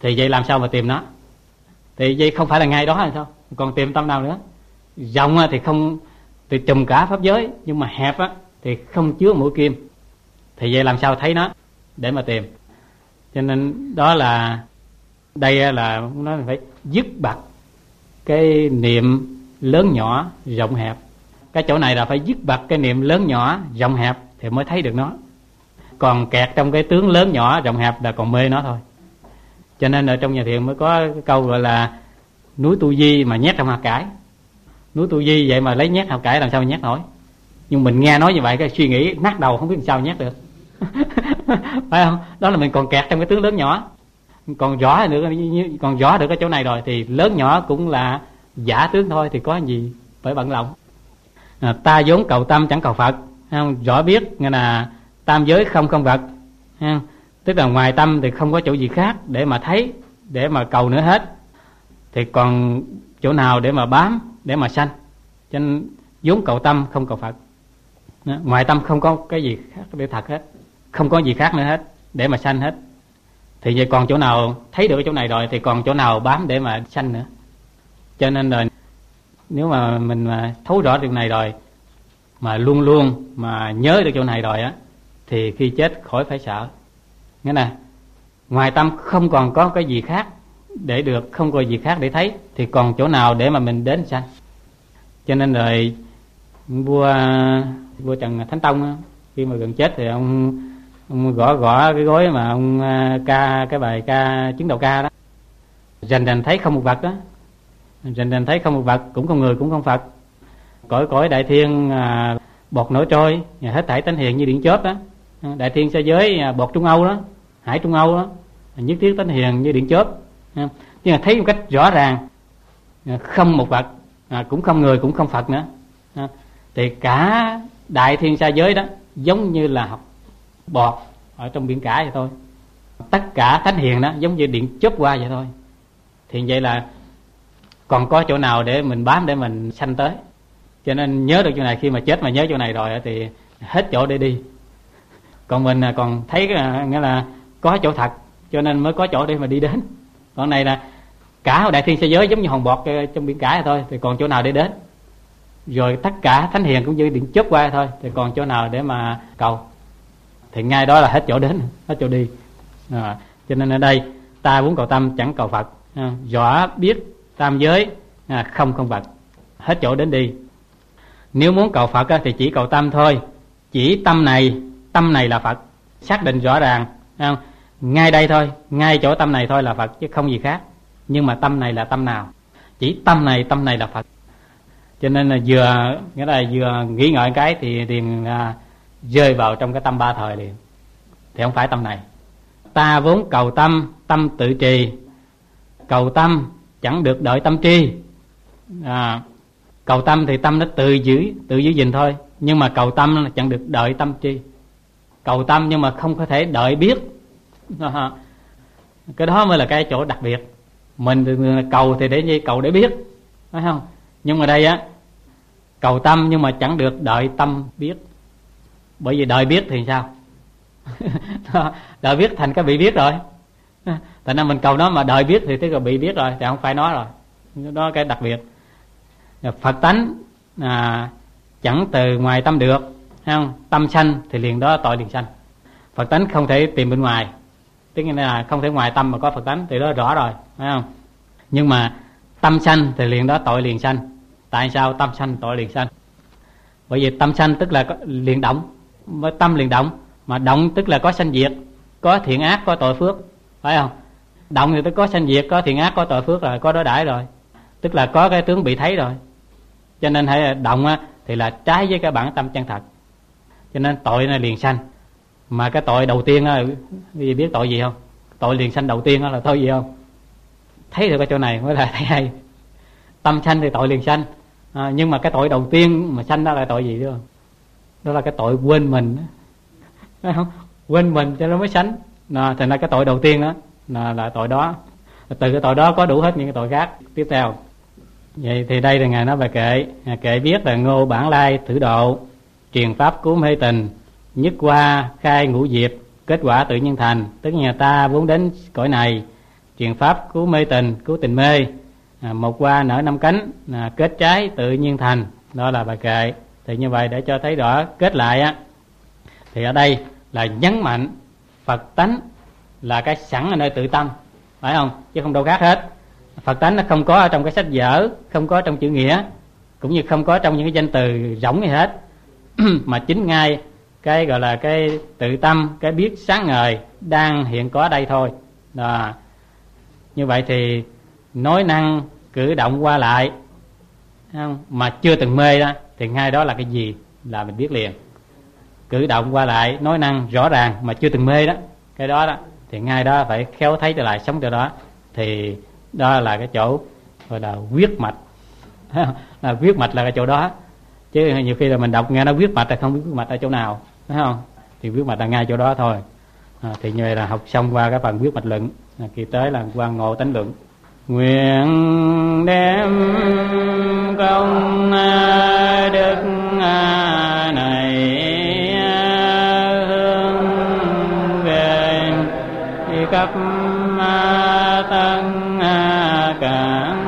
Thì vậy làm sao mà tìm nó? Thì vậy không phải là ngay đó hay sao? Còn tìm tâm nào nữa? Rộng thì không, thì trùm cả pháp giới, nhưng mà hẹp thì không chứa mũi kim. Thì vậy làm sao thấy nó để mà tìm? Cho nên đó là đây là nói phải dứt bặt cái niệm lớn nhỏ rộng hẹp. Cái chỗ này là phải dứt bặt cái niệm lớn nhỏ rộng hẹp thì mới thấy được nó. Còn kẹt trong cái tướng lớn nhỏ rộng hẹp là còn mê nó thôi. Cho nên ở trong nhà thiền mới có cái câu gọi là núi Tu Di mà nhét trong hạt cải. Núi Tu Di vậy mà lấy nhét hạt cải làm sao mà nhét nổi? Nhưng mình nghe nói như vậy cái suy nghĩ nát đầu, không biết làm sao nhét được. Phải không? Đó là mình còn kẹt trong cái tướng lớn nhỏ. Còn rõ nữa, còn rõ được cái chỗ này rồi thì lớn nhỏ cũng là giả tướng thôi, thì có gì phải bận lòng. Ta vốn cầu tâm chẳng cầu Phật, không? Rõ biết nghĩa là tam giới không vật, không? Tức là ngoài tâm thì không có chỗ gì khác để mà thấy, để mà cầu nữa hết. Thì còn chỗ nào để mà bám, để mà sanh. Cho nên vốn cầu tâm không cầu Phật. Ngoài tâm không có cái gì khác để thật hết, không có gì khác nữa hết để mà sanh hết. Thì vậy còn chỗ nào thấy được cái chỗ này rồi thì còn chỗ nào bám để mà sanh nữa. Cho nên là nếu mà mình mà thấu rõ điều này rồi, mà luôn luôn mà nhớ được chỗ này rồi thì khi chết khỏi phải sợ. Nghĩa là ngoài tâm không còn có cái gì khác để được, không có gì khác để thấy, thì còn chỗ nào để mà mình đến sanh. Cho nên rồi vua Trần Thánh Tông khi mà gần chết thì ông gõ cái gối mà ông ca cái bài ca chứng đạo ca đó. Rành thấy không một vật đó, rành thấy không một vật, cũng không người cũng không Phật. Cõi đại thiên bọt nổi trôi, hết thảy tánh hiền như điện chớp đó. Đại thiên sa giới bọt Trung Âu đó, hải Trung Âu đó, nhất thiết tánh hiền như điện chớp. Nhưng mà thấy một cách rõ ràng, không một vật, cũng không người cũng không Phật nữa. Thì cả đại thiên sa giới đó giống như là học bọt ở trong biển cả vậy thôi. Tất cả thánh hiền đó giống như điện chớp qua vậy thôi. Thì vậy là còn có chỗ nào để mình bám, để mình sanh tới. Cho nên nhớ được chỗ này, khi mà chết mà nhớ chỗ này rồi thì hết chỗ để đi. Còn mình còn thấy nghĩa là có chỗ thật, cho nên mới có chỗ để mà đi đến. Còn này là cả đại thiên sa giới giống như hòn bọt trong biển cả thôi, thì còn chỗ nào để đến. Rồi tất cả thánh hiền cũng như điện chớp qua thôi, thì còn chỗ nào để mà cầu. Thì ngay đó là hết chỗ đến, hết chỗ đi. Cho nên ở đây ta muốn cầu tâm chẳng cầu Phật, rõ biết tam giới không vật, hết chỗ đến đi. Nếu muốn cầu Phật thì chỉ cầu tâm thôi, chỉ tâm này là Phật, xác định rõ ràng, không? Ngay đây thôi, ngay chỗ tâm này thôi là Phật, chứ không gì khác. Nhưng mà tâm này là tâm nào? Chỉ tâm này là Phật. Cho nên là vừa nghĩ ngợi cái thì liền rơi vào trong cái tâm ba thời liền. Thì không phải tâm này. Ta vốn cầu tâm, tâm tự trì. Cầu tâm chẳng được đợi tâm tri. Cầu tâm thì tâm nó tự giữ gìn thôi. Nhưng mà cầu tâm là chẳng được đợi tâm tri. Cầu tâm nhưng mà không có thể đợi biết. Cái đó mới là cái chỗ đặc biệt. Mình cầu thì để cầu để biết, phải không? Nhưng mà đây cầu tâm nhưng mà chẳng được đợi tâm biết. Bởi vì đợi biết thì sao? Đợi biết thành cái bị biết rồi. Thành ra mình cầu nó mà đợi biết thì tức là bị biết rồi, thì không phải nó rồi. Đó cái đặc biệt. Phật tánh chẳng từ ngoài tâm được, không? Tâm sanh thì liền đó tội liền sanh. Phật tánh không thể tìm bên ngoài, tức là không thể ngoài tâm mà có Phật tánh, thì đó rõ rồi, phải không? Nhưng mà tâm sanh thì liền đó tội liền sanh. Tại sao tâm sanh tội liền sanh? Bởi vì tâm sanh tức là liền động, với tâm liền động, mà động tức là có sanh diệt, có thiện ác, có tội phước, phải không? Động thì tức có sanh diệt, có thiện ác, có tội phước rồi, có đối đãi rồi, tức là có cái tướng bị thấy rồi. Cho nên hãy động thì là trái với cái bản tâm chân thật, cho nên tội nó liền sanh. Mà cái tội đầu tiên quý vị biết tội gì không? Tội liền sanh đầu tiên là tội gì không? Thấy được cái chỗ này mới là thấy hay. Tâm sanh thì tội liền sanh, nhưng mà cái tội đầu tiên mà sanh đó là tội gì đó? Đó là cái tội quên mình, phải không? Quên mình cho nó mới sanh. Thành ra cái tội đầu tiên đó là tội đó. Từ cái tội đó có đủ hết những cái tội khác tiếp theo. Vậy thì đây là Ngài nói bài kệ viết là ngô bản lai thử độ, truyền pháp cứu mê tình, nhất qua khai ngũ diệp, kết quả tự nhiên thành. Tức nhà ta vốn đến cõi này, truyền pháp cứu mê tình, cứu tình mê. Một hoa nở năm cánh, kết trái tự nhiên thành. Đó là bài kệ. Thì như vậy để cho thấy rõ, kết lại á, thì ở đây là nhấn mạnh Phật tánh là cái sẵn ở nơi tự tâm, phải không? Chứ không đâu khác hết. Phật tánh nó không có ở trong cái sách vở, không có trong chữ nghĩa, cũng như không có trong những cái danh từ rỗng gì hết. Mà chính ngay cái gọi là cái tự tâm, cái biết sáng ngời đang hiện có ở đây thôi. Đó. Như vậy thì nói năng cử động qua lại, không? Mà chưa từng mê đó, thì ngay đó là cái gì là mình biết liền. Cử động qua lại, nói năng rõ ràng mà chưa từng mê đó, cái đó đó thì ngay đó phải khéo thấy trở lại, sống cho đó. Thì đó là cái chỗ gọi là huyết mạch. Là huyết mạch là cái chỗ đó. Chứ nhiều khi là mình đọc nghe nó huyết mạch là không biết huyết mạch ở chỗ nào, phải không? Thì huyết mạch là ngay chỗ đó thôi. Thì như vậy là học xong qua cái phần huyết mạch luận, kỳ tới là quan ngộ tánh luận. Nguyện đem công đức này hướng về khắp tất cả